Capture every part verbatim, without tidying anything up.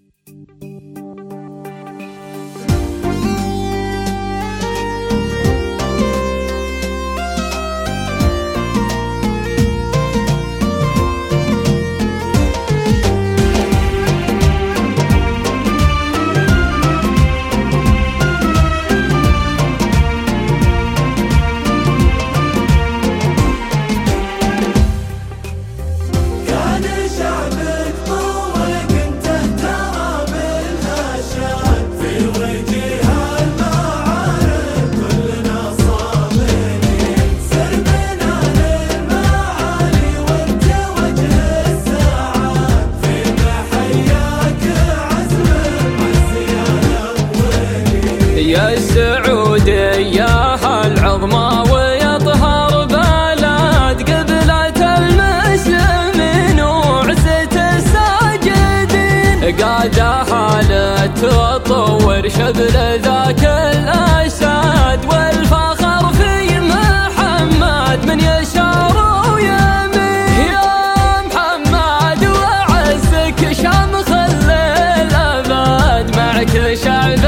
يا السعودية العظمى ويطهر بلد قبلة المسلمين وعزة الساجدين، قادها لتطور شبل ذاك الأسد والفخر في محمد من يسار ويمين. يا محمد وعزك شامخ الأبد معك شعب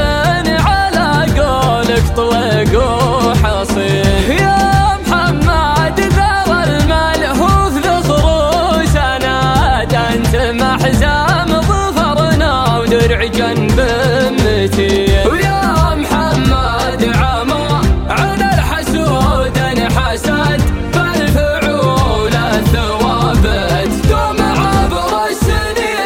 طلق وحصين. يا محمد ذر الملهوف ذخر سناد أنت محزام ظفرنا ودرع جنب متين. ويا محمد عمى على الحسود انحسد بالفعول الثوابت دوم عبر السنين.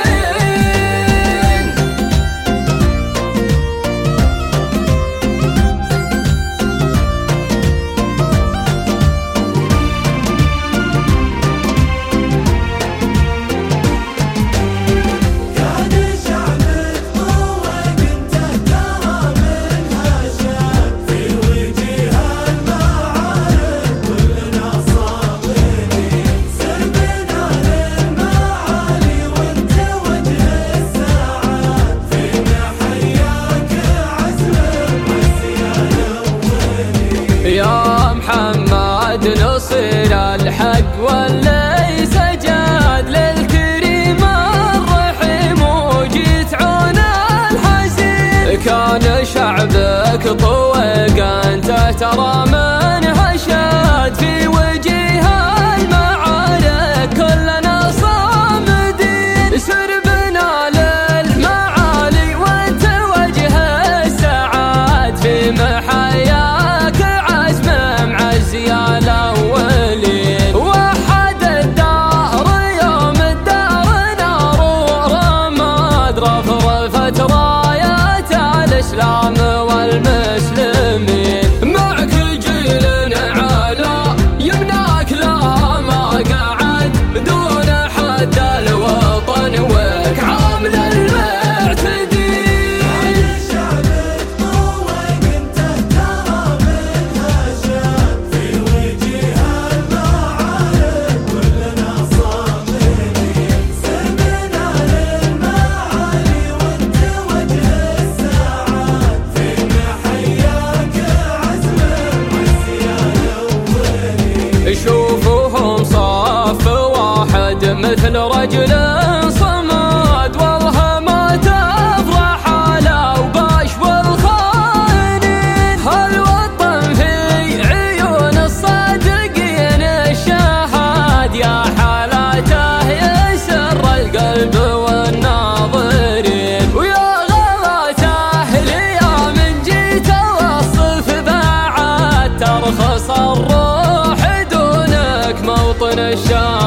يا محمد نصير الحق واللي سجد للكريم الرحيم وجيت عون الحزين. كان شعبك طوق انت ترى من هشد في وجيه المعارك كلنا صامدين. سر بنا للمعالي وانت وجه السعاد في محياك يا الأولين. وحد الدار يوم الدار نار ورماد رفرفت رايات الإسلام والمسلمين. معك جيل علا يمناك لا ما قعد دون حد الوطن وك عامل المعتدين. شوفوهم صف واحد مثل رجل صمد والله ما تفرح على وباش والخائنين. هالوطن في عيون الصادقين الشهاد يا حالاته يسر القلب والناظرين. ويا غلاته ليا من جيت اوصف بعد ترخص الروح موطن الشام.